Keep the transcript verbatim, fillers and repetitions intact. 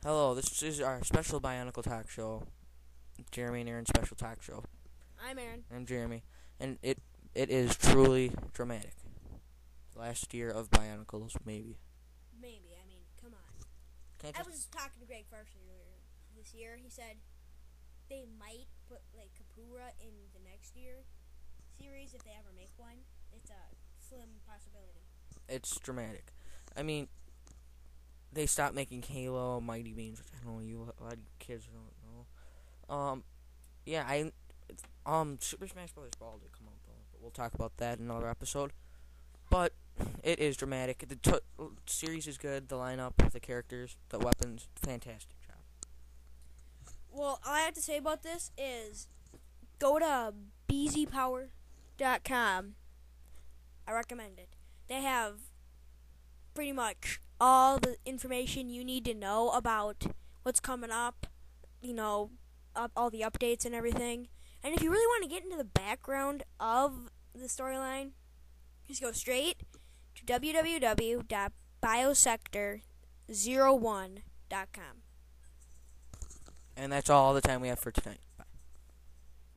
Hello, this is our special Bionicle Talk Show. Jeremy and Aaron's special talk show. I'm Aaron. I'm Jeremy. And it it is truly dramatic. Last year of Bionicles, maybe. Maybe. I mean, come on. Can't I just, was talking to Greg Farson earlier this year. He said they might put, like, Kapura in the next year series if they ever make one. It's a slim possibility. it's dramatic. I mean, they stopped making Halo, Mighty Beans, which I don't know, you, a lot of kids don't know. Um, yeah, I, um, Super Smash Bros. Brawl did come out, though, but we'll talk about that in another episode. But it is dramatic. The t- series is good. The lineup, the characters, the weapons, fantastic job. Well, all I have to say about this is go to b z power dot com. I recommend it. They have pretty much all the information you need to know about what's coming up, you know, up, all the updates and everything. And if you really want to get into the background of the storyline, just go straight to w w w dot biosector zero one dot com. And that's all the time we have for tonight.